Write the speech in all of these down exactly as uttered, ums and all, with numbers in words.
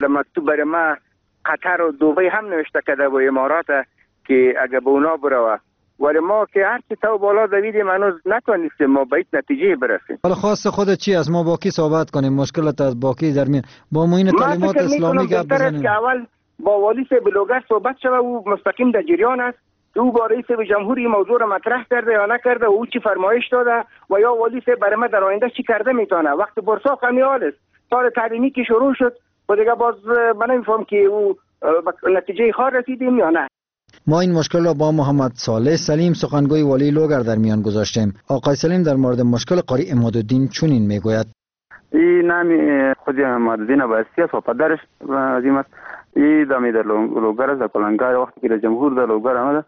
در مکتوب برای ما قطر و دبی هم نوشته کرده و امارات که اگه به اونا بروه، ولی ما که هر چی تو بالا دویدیم هنوز نتونستیم ما به نتیجه برسیم. حالا خواست خودت چی است؟ ما با کی صحبت کنیم؟ مشکلت از با کی در میان؟ با معین تعلیمات اسلامی گپ بزنیم. که اول با والی صاحب لوگر صحبت شوه، او مستقیم در جریان است. او با رئیس جمهوری موضوع را مطرح کرده یا نکرده، او چی فرمایش داده و یا والی صاحب برای ما در آینده چی کرده میتونه. وقت برسا خمیال است. سال تعلیمی که شروع شد و دیگه باز من نمیفهم که او نتیجه خار رسیدیم یا نه. ما این مشکل را با محمد صالح سلیم سخنگوی والی لوگر در میان گذاشتیم. آقای سلیم در مورد مشکل قاری عمادالدین چنین میگوید: این نام خود عمادالدین عباسی است و پدرش عظیم است. این دمی در لوگر است، در کلنگار وقتی که در جمهور در لوگر آمده،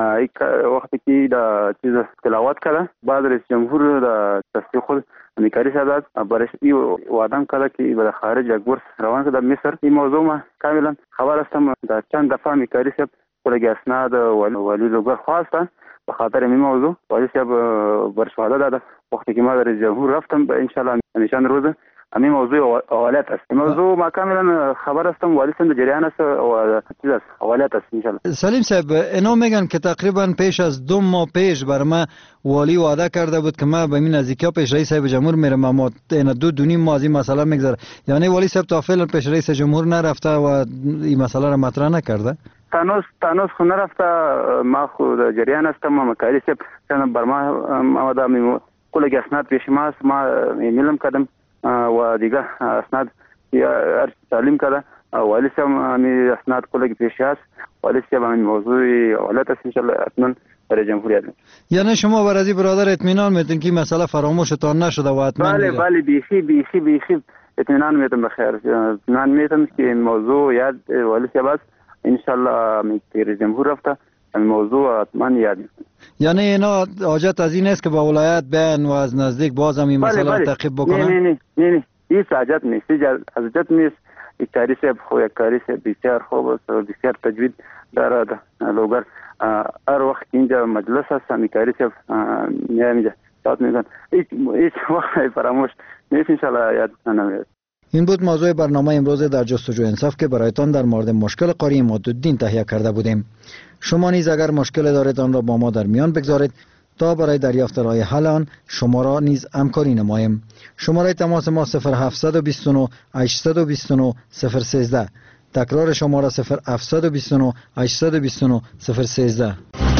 وقتی که در چیز تلاوت کرده، بعد رئیس جمهور در تصدیق خود میکاری شده برش ای وعدم کرده که به خارج یک بورس روان شده در مصر. این موضوع ما کاملا خبر هستم. در چند دفعه میکاری شد کلگی اسناد والی لوگر خواستن به خاطر این موضوع. والی صاحب برش وعده داده وقتی که ما در رئیس جمهور رفتم ان شاء الله نشان روز همین موضوع حوالت است. این موضوع ما کاملا خبر هستم. والی صاحب جریان است و چیز است حوالت است ان شاء الله. سلیم صاحب اینا میگن که تقریبا پیش از دو ماه پیش بر ما والی وعده کرده بود که ما به این نزدیکا پیش رئیس صاحب جمهور میرم، اما این دو دو نیم ماه از این مسئله میگذره. یعنی والی صاحب تا فعلا پیش رئیس جمهور نرفته و این مسئله را مطرح نکرده. تانوس تانوس خو نرفته. ما خو در جریان هستم. ما مکاری صاحب چند بر ما آمده می کلگی اسناد پیش ما است. ما ایمیلم کردم و دیگه اسناد هر تعلیم کرده. والی صاحب می اسناد کلگی پیش است. والی صاحب همین موضوع حالت است ان شاء الله حتما برای جمهوریت. یعنی شما بر از برادر اطمینان میتون که مسئله فراموشتان نشده و حتما بله بله بیخی بیخی بیخی اطمینان میتون بخیر. اطمینان میتون که این موضوع یاد والی صاحب است. ان شاء الله می رئیس جمهور رفته این موضوع حتما یاد میکنه. یعنی اینا حاجت از این است که با ولایت بیان و از نزدیک باز هم این مسئله را تعقیب بکنن؟ نه نه نه نه این حاجت نیست. حاجت نیست. این کاری صاحب خو یک کاری صاحب بسیار خوب است و بسیار تجوید دارد. لوگر هر وقت اینجا مجلس است می کاری صاحب میاد یاد میکنه. هیچ هیچ وقت فراموش نیست ان شاء الله یاد نمیاد. این بود موضوع برنامه امروز در جستجوی انصاف که برایتان در مورد مشکل قاری عمادالدین تهیه کرده بودیم. شما نیز اگر مشکل دارید آن را با ما در میان بگذارید تا برای دریافت راه حل آن شما را نیز همکاری نماییم. شماره تماس ما صفر هفت دو نه هشت دو نه صفر یک سه. تکرار شماره صفر هفت دو نه هشت دو نه صفر یک سه.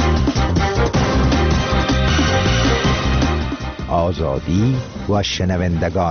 آزادی و شنوندگان.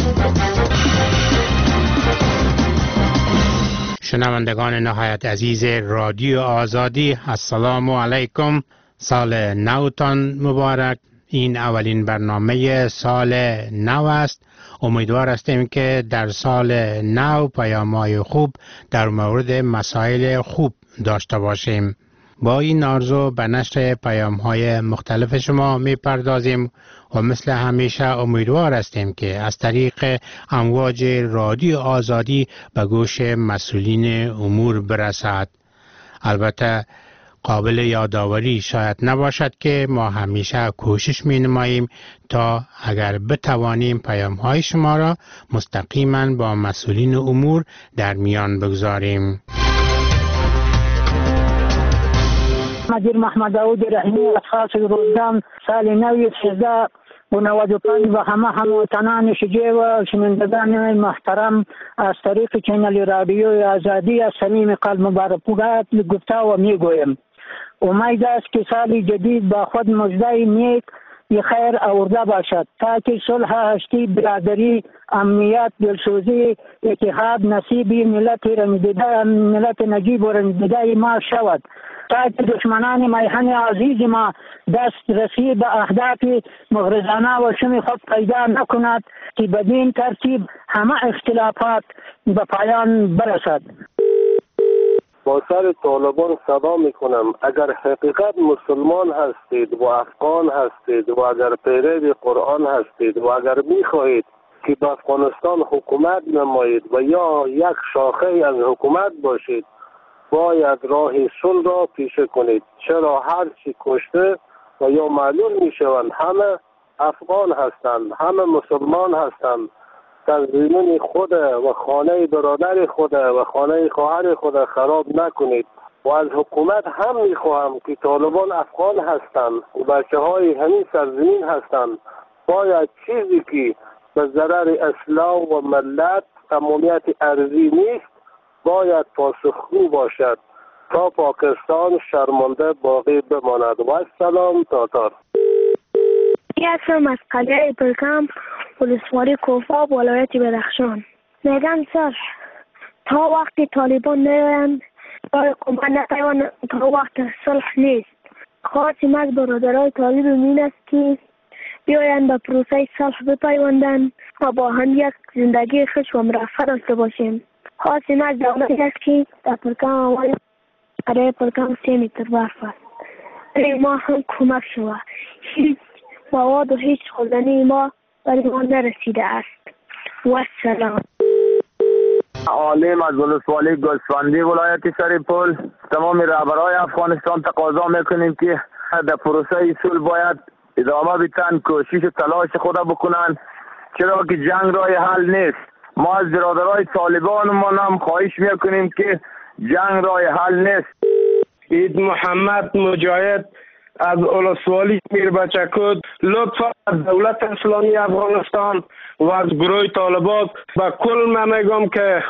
شنوندگان نهایت عزیز رادیو آزادی، السلام علیکم. سال نوتان مبارک. این اولین برنامه سال نو است. امیدوار هستیم که در سال نو پیام‌های خوب در مورد مسائل خوب داشته باشیم. با این آرزو به نشر پیام‌های مختلف شما می‌پردازیم و مثل همیشه امیدوار هستیم که از طریق امواج رادیو آزادی به گوش مسئولین امور برسد. البته قابل یادآوری شاید نباشد که ما همیشه کوشش می نماییم تا اگر بتوانیم پیام‌های شما را مستقیما با مسئولین امور در میان بگذاریم. مدیر محمد داود رحیمی از خاص روزگان سال نو سیزده و نود و پنج و همه هموطنان شجاع و شنوندگان محترم از طریق چینل رادیو آزادی از صمیم قلب مبارکباد گفته و میگویم امید است که سال جدید با خود مژده نیک خیر آورده باشد تا که صلح، هشتی، برادری، امنیت، دلسوزی، اتحاد نصیب ملت رنجیده ملت نجیب و رنجیده ما شود تا که دشمنان میهن عزیز ما دست رسی به اهداف مغرضانه و شوم خود پیدا نکند که بدین ترتیب همه اختلافات به پایان برسد. با سر طالبان صدا میکنم اگر حقیقت مسلمان هستید و افغان هستید و اگر پیرو قرآن هستید و اگر میخواهید که به افغانستان حکومت نمایید و یا یک شاخه از حکومت باشید باید راه صلح را پیشه کنید. چرا هر چی کشته و یا معلول میشوند همه افغان هستند، همه مسلمان هستند. سرزمین خود و خانه برادر خود و خانه خواهر خود خراب نکنید. و از حکومت هم میخواهم که طالبان افغان هستند و بچه های همین سرزمین هستند، باید چیزی که به ضرر اسلام و ملت تمامیت ارضی نیست باید پاسخگو باشد تا پاکستان شرمنده باقی بماند. و سلام تاتار. هستم از قلعه پرکم ولسوالی کوفه ولایت بدخشان. میگن سر تا وقتی طالبان نیایند تا حکومت نتوان، تا وقت صلح نیست. خواستیم از برادرای طالب این است که بیایند به پروسه صلح بپیوندند و با هم یک زندگی خوش و مرفه داشته باشیم. خواستیم از دولت است که در پرکم اول قلعه پرکم سه متر برف است. برای ما هم کمک شود. هیچ مواد و هیچ خوردنی ما برای ما نرسیده است. و سلام. عالم از ولسوالی گلسفندی ولایت سریپول. تمام رهبرای افغانستان تقاضا میکنیم که در پروسه صلح باید ادامه بدن، کوشش و تلاش خود بکنن، چرا که جنگ راه حل نیست. ما از برادرای طالبان ما هم خواهش میکنیم که جنگ راه حل نیست. عید محمد مجاهد از ولسوالی میربچکود. لطفا دولت اسلامی افغانستان و از گروه طالبات و کل من میگم که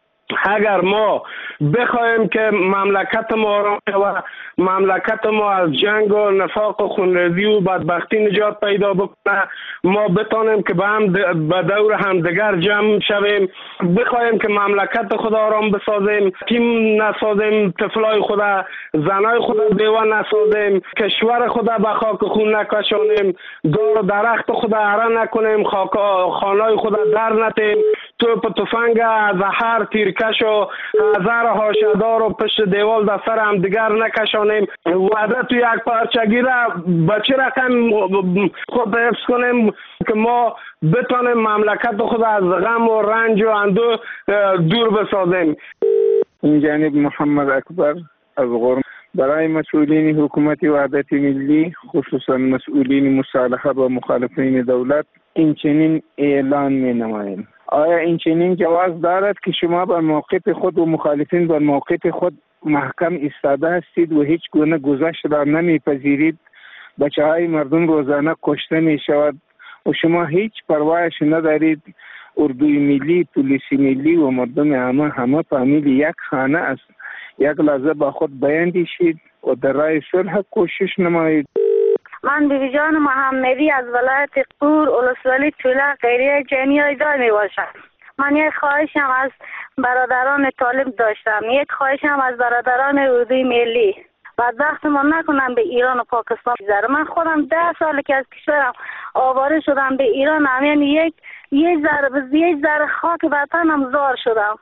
اگر ما بخوایم که مملکت ما آرام و مملکت ما از جنگ و نفاق و خونریزی و بدبختی نجات پیدا بکنه، ما بتانیم که به هم به دور همدیگر جمع شویم، بخوایم که مملکت خود آرام بسازیم، تیم نسازیم، طفلای خود زنای خود بیوه نسازیم، کشور خود به خاک خون نکشانیم، دار و درخت خود اره نکنیم، خاک خانای خود در نتیم، توپ تفنگ از هر تیرکش و هزار هاشدار و پشت دیوال در سر هم دیگر نکشانیم. وعده تو یک پارچگی را به چه رقم خود حفظ کنیم که ما بتانیم مملکت خود از غم و رنج و اندو دور بسازیم. این جانب محمد اکبر از غرم. برای مسئولین حکومت وحدت ملی، خصوصا مسئولین مصالحه با مخالفین دولت، این چنین اعلان می نماییم. آیا این چنین جواز دارد که شما بر موقف خود و مخالفین بر موقف خود محکم ایستاده هستید و هیچ گونه گذشت را نمیپذیرید؟ بچه های مردم روزانه کشته می شود و شما هیچ پروایش ندارید. اردوی ملی، پلیس ملی و مردم عامه همه فامیل یک خانه است. یک لحظه با خود بیندیشید و در راه صلح کوشش نمایید. من بیبی جان محمدی از ولایت قور ولسوالی طوله غیریه جنی ایدار می باشم. من یک خواهشم از برادران طالب داشتم، یک خواهشم از برادران اردوی ملی و دست ما نکنم به ایران و پاکستان بگذره. من خودم ده سال که از کشورم آواره شدم به ایران، همین یک یک ذره یک ذره خاک وطنم زار شدم.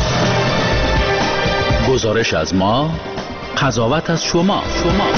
گزارش از ما، قضاوت از شما. شما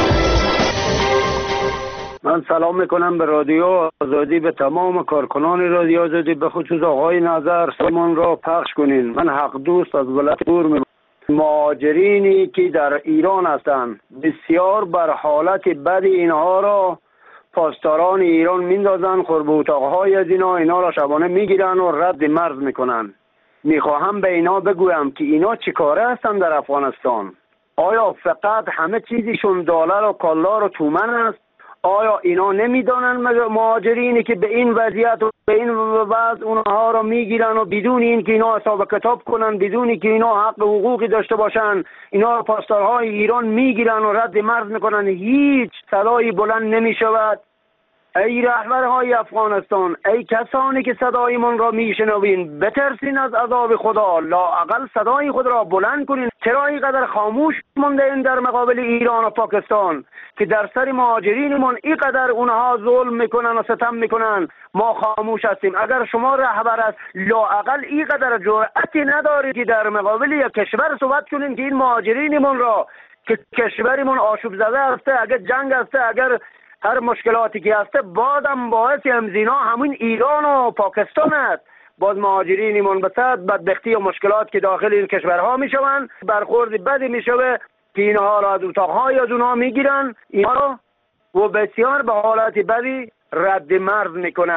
من سلام میکنم به رادیو آزادی، به تمام کارکنان رادیو آزادی، به خصوص آقای نظر سامان را پخش کنین. من حق دوست از ولایت قور می مهاجرینی که در ایران هستند بسیار بر حالت بد اینها را پاسداران ایران میندازن، خرب اتاقهای از اینا اینا را شبانه میگیرن و رد مرز میکنن. میخواهم به اینا بگویم که اینا چی کاره هستن در افغانستان؟ آیا فقط همه چیزشون دلار و کالار و تومن است؟ آیا اینا نمیدانن مهاجرینی که به این وضعیت و به این وضع اونها را میگیرن و بدون این که اینا حساب کتاب کنن، بدون این که اینا حق حقوقی داشته باشن، اینا پاسدارهای ایران میگیرن و رد مرز میکنن، هیچ صدایی بلند نمیشود؟ ای رهبرهای افغانستان، ای کسانی که صدای من را میشنوین، بترسین از عذاب خدا، لااقل صدای خود را بلند کنین. چرا اینقدر خاموش مانده این در مقابل ایران و پاکستان که در سر مهاجرین من اینقدر اونها ظلم میکنن و ستم میکنن؟ ما خاموش هستیم. اگر شما رهبر است لااقل اینقدر جرأتی ندارید که در مقابل یک کشور صحبت کنین که این مهاجرین من را که کشورمون آشوب زده است، اگر جنگ است، اگر هر مشکلاتی که هسته، بازم باعث همزینا همین ایران و پاکستان است. باز مهاجرین منبسط بدبختی و مشکلات که داخل این کشورها میشوند، برخورد بدی میشوه که اینها را از اتاقهای از اونها میگیرن، اینها و بسیار به حالت بدی رد مرز میکنن.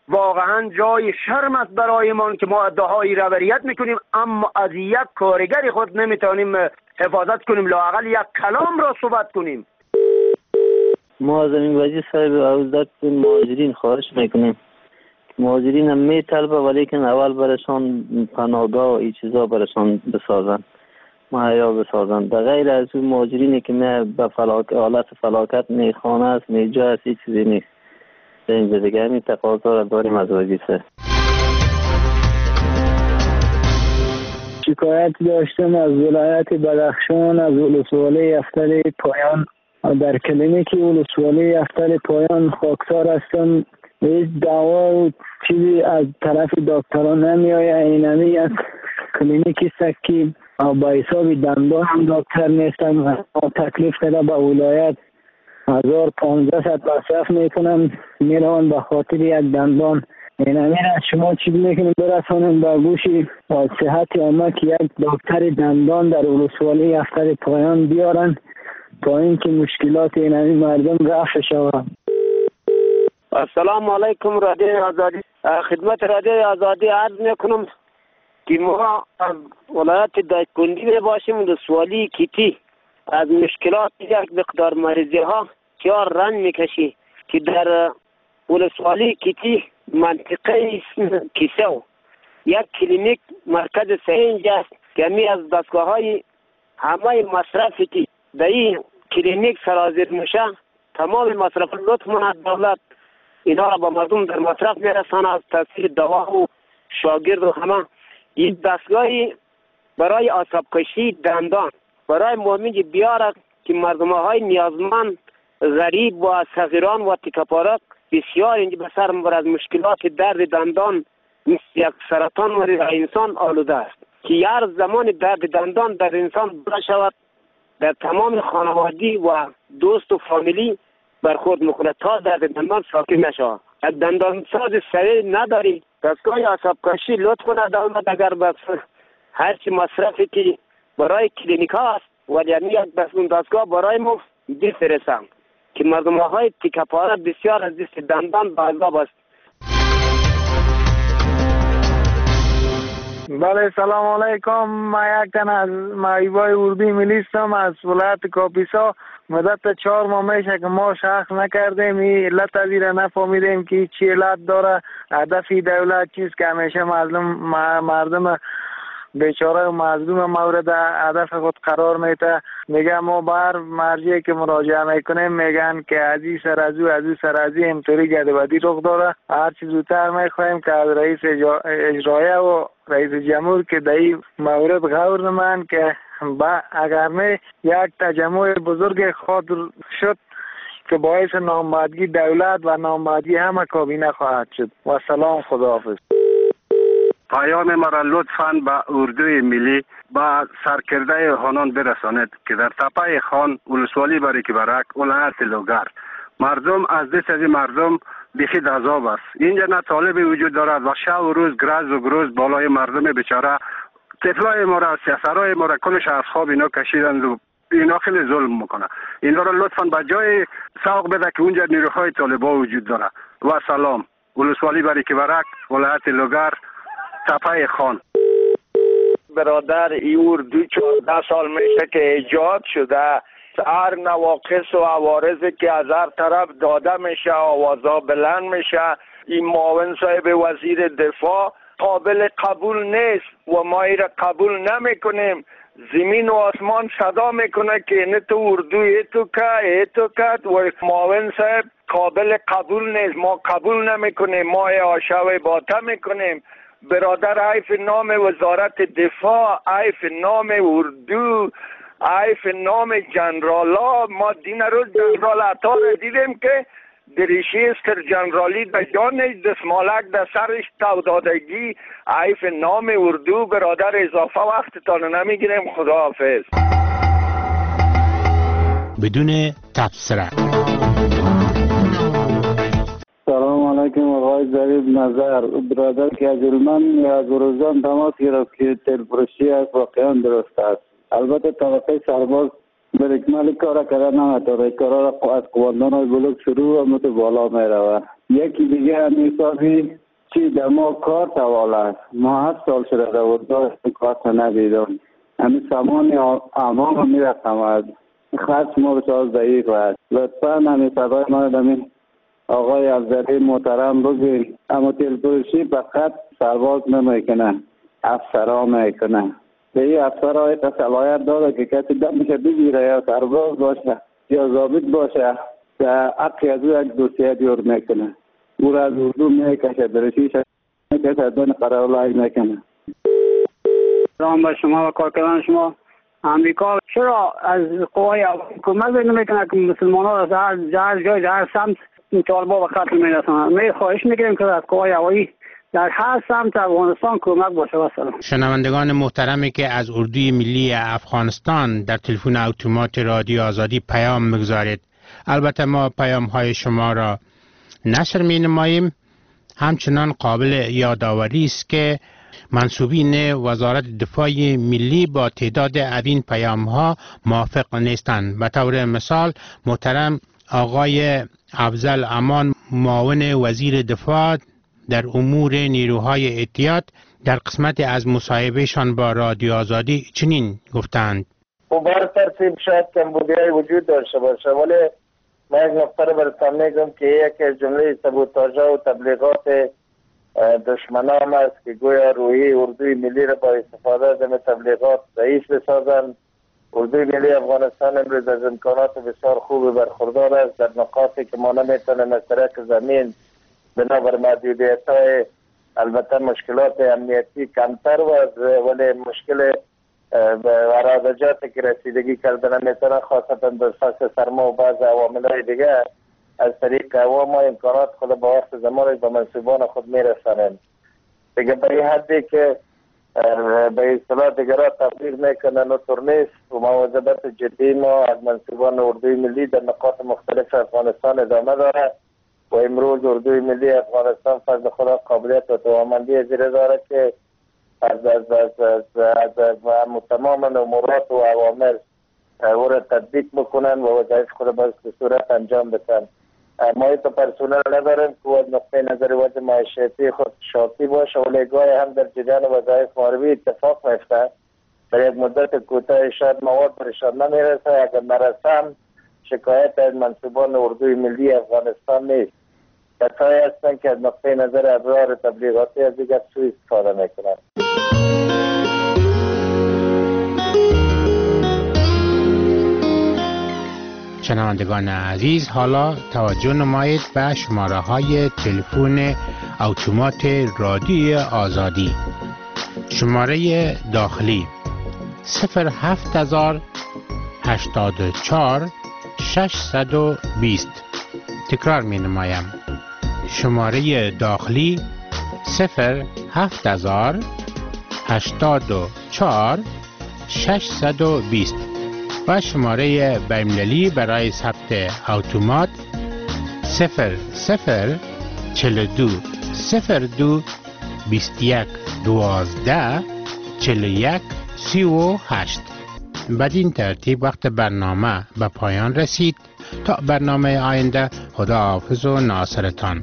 واقعا جای شرم است برایمان که ما ادعای رهبریت میکنیم اما از یک کارگر خود نمیتونیم حفاظت کنیم، لااقل یک کلام را صحبت کنیم. ما از این وزیر صاحب عوضت مهاجرین خواهش میکنیم، مهاجرین هم میطلبه ولیکن اول برشان پناهگاه و این چیزا برشان بسازن، مهیا بسازن. در غیر از اون مهاجرینی که می به فلاک حالت فلاکت نی خانه است نی جا است هیچ چیزی نیست. در اینجا دیگه همین تقاضا را داریم از وزیر صاحب. شکایت داشتم از ولایت بدخشان، از ولسوالی افتر پایان. در کلینیک ولسوالی افتر پایان خاکسار هستم. هیچ دعوا و چیزی از طرف دکتران نمی آید. اینمی از کلینیکی سکی با حساب دندان هم دکتر نیستم. تکلیف داده به ولایت هزار پانزده ست مصرف میکنم میروان به خاطر یک دندان. اینمی از شما چی میکنیم برسانیم به گوشی صحت عامه که یک دکتر دندان در ولسوالی افتر پایان بیارن تا اینکه مشکلات اینمی مردم رفع شود. السلام علیکم رادیو آزادی. خدمت رادیو آزادی عرض میکنم که ما از ولایت دایکنډي باشیم ولسوالی کیتی از مشکلات یک مقدار مریضی ها چهار رنگ میکشی که در ولسوالی کیتی منطقه کیسو یک کلینیک مرکز سنج است که می از دستگاه های همه مصرفی که در این کلینیک سرازیر میشه تمام مصرف لطف من دولت اینا را با مردم در مصرف میرسانه از تاثیر دوا و شاگرد و همه. این دستگاهی برای آساب کشی دندان برای مومنی بیارد که مردم های نیازمند غریب و صغیران و تکپارک بسیار اینجا به سر میبرد از مشکلات درد دندان مثل یک سرطان و انسان آلوده است که هر زمان درد دندان در انسان بلا شود در تمام خانوادگی و دوست و فامیلی برخورد میکنه تا درد دندان ساکن نشود. دندان ساز سریع نداری دستگاه آساب کشی لطف کنه دولت اگر بس هرچی مصرفی که برای کلینیک ها است ولی یک دستگاه برای ما بفرستن که مردم های تیکه پاره بسیار از دست دندان به عذاب است. بله سلام علیکم. ما یک تن از معیبای اردوی ملیستم از ولایت کاپیسا. مدت چهار ماه میشه که ما شخص نکردیم این علت از این نفهمیدیم که چی علت داره. هدفی دولت چیست که همیشه مردم مردم بیچاره و مظلوم مورد هدف خود قرار میده. میگه ما بر مرجعی که مراجعه میکنیم میگن که از این سر از او از او سر از این اینطوری گدبدی رخ داره. هر چیز زودتر میخوایم که از رئیس اجرایه و رئیس جمهور که در این مورد غور نمایند که با اگر نه یک تجمع بزرگ خود شد که باعث نامبادگی دولت و نامبادگی همه کابینه خواهد شد. و سلام خداحافظ. پیام مرا لطفاً به اردوی ملی با سرکرده خانان برسانید که در تپه خان ولسوالی باریک برک ولایت لوگر مردم از دست از مردم بخید عذاب است. اینجا نه طالب وجود دارد و شب و روز گرز و گروز بالای مردم بیچاره طفلای ما را سیاسرای ما را کلش از خواب اینا کشیدند و اینا خیلی ظلم میکنه. اینا را لطفاً به جای سوق بده که اونجا نیروهای طالبا وجود داره. و سلام. ولسوالی باریک برک ولایت لوگر تپه خان. برادر ای اردو چهارده سال میشه که ایجاد شده. هر نواقص و عوارضی که از هر طرف داده میشه آوازا بلند میشه. این معاون صاحب وزیر دفاع قابل قبول نیست و ما ای را قبول نمیکنیم. زمین و آسمان صدا میکنه که نه تو اردو ایتو که ایتو که و معاون صاحب قابل قبول نیست. ما قبول نمیکنیم. ما آشاوی باطه میکنیم. برادر عیف نام وزارت دفاع، عیف نام اردو، عیف نام جنرالا. ما دین روز جنرال عطا را دیدیم که دریشی استر جنرالی در جانش دسمالک در سرش تو دادگی. عیف نام اردو. برادر اضافه وقتتان نمیگیریم. خداحافظ. بدون تبصره. سلام علیکم آقای ظریف نظر. برادر که از علمان از روزان تماس گرفت که تلفروشی است واقعا درست است. البته طبقه سرباز به اکمال کار کردن نمیتونه. کارا را از قواندان های بلوک شروع و مت بالا می روه. یکی دیگه حسابی چی در ما کار توال است. ما هفت سال شده در وردای کار ندیدم. همین سامان اعمام هم میرفتم از خاص ما بسیار ضعیف است. لطفا همین صدای ما دمین آقای افضلی محترم بگین. اما تلپرشی فقط سرباز نمیکنه، افسرها میکنه. به این افسرها ایتا صلاحیت داده که کسی دمش بگیره یا سرباز باشه یا ضابط باشه که حقی از او یک دوسیه دیور میکنه. او را از اردو میکشه، درشیش میکشه، دون قرارلای میکنه. سلام به شما و کارکنان شما. امریکا چرا از قوای کمک نمیکنه که مسلمان ها در هر جای در هر سمت طالبان به قتل میرسانند؟ می خواهش میکنیم که از قوای هوایی در هر سمت افغانستان کمک باشه. و سلام. شنوندگان محترمی که از اردوی ملی افغانستان در تلفن اتومات رادیو آزادی پیام میگذارید، البته ما پیام های شما را نشر می نماییم. همچنان قابل یادآوری است که منصوبین وزارت دفاع ملی با تعداد از این پیام ها موافق نیستند. به طور مثال محترم آقای افضل امان معاون وزیر دفاع در امور نیروهای احتیاط در قسمت از مصاحبهشان با رادیو آزادی چنین گفتند: و بر ترتیب شاید کمبودیای وجود داشته باشه، ولی من یک نقطه رو براتون میگم که یکی از جمله سبوتاژها و تبلیغات دشمنان است که گویا روحی اردوی ملی را با استفاده از این تبلیغات ضعیف بسازند. اردوی ملی افغانستان امروز از امکانات بسیار خوبی برخوردار است در نقاطی که ما نمیتونیم از طریق زمین بنابر محدودیت‌های البته مشکلات امنیتی کمتر و ولی مشکل عراضجاتی که رسیدگی کردن نمیتونه، خاصتا در فصل سرما و بعض عوامل‌های دیگه از طریق هوا ما امکانات خود با وقت زمان به منصوبان خود میرسانیم. دیگه به این حدی که به اصطلاح دیگرها تبلیغ میکنن و نیست و مواظبت جدی ما از منصوبان اردوی ملی در نقاط مختلف افغانستان ادامه داره و امروز اردوی ملی افغانستان فضل خدا قابلیت و توانمندی زیر داره که از از از از, از, از تمام امورات و عوامل او را تطبیق بکنن و وظایف خود به صورت انجام بدن. ما ایتا پرسونل نداریم که از نقطه نظر وضع معیشتی خود شاکی باشه، ولی گاهی هم در جریان وظایف معرفی اتفاق میفته در یک مدت کوتاه شاید مواد برشان نمیرسه. اگر نرسم شکایت از منصوبان اردوی ملی افغانستان نیست، کسایی هستند که از نقطه نظر ابرار تبلیغاتی از دیگر سوء استفاده میکنند. شنوندگان عزیز، حالا توجه نمایید به شماره های تلفن اتومات رادیو آزادی. شماره داخلی صفر هفت هزار هشتاد و چهار ششصد و بیست. تکرار می نمایم. شماره داخلی صفر هفت هزار هشتاد و چهار ششصد و بیست و شماره بین‌المللی برای ثبت اتومات صفر صفر چهل و دو صفر دو بیست و یک دوازده چهل و یک سی و هشت. بدین ترتیب وقت برنامه به پایان رسید. تا برنامه آینده، خدا حافظ و ناصرتان.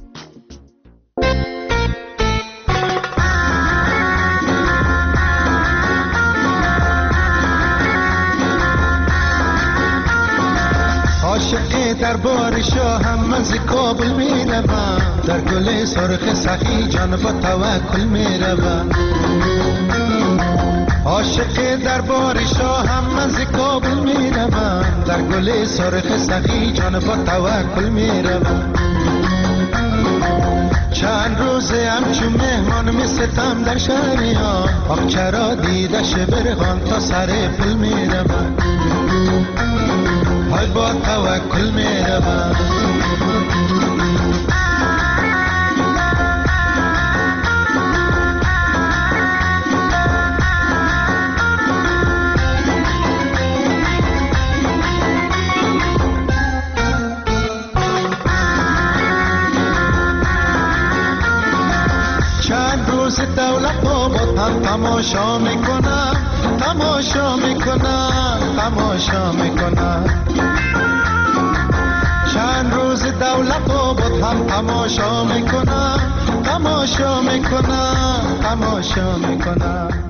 عاشق دربار شاهم من ز کابل می روم، در گل سرخ سخی جان با توکل می روم. عاشق دربار شاهم من ز کابل می روم، در گل سرخ سخی جان با توکل می روم. چند روزه همچون مهمان می ستم در شهریان، آب چرا دیدش برغان تا سر پل می روم. های با توکل می روم. چند روز دولت آباد هم تماشا میکنم، تماشا میکنم، تماشا میکنم. چند روز دولت آباد هم تماشا میکنم تماشا میکنم تماشا میکنم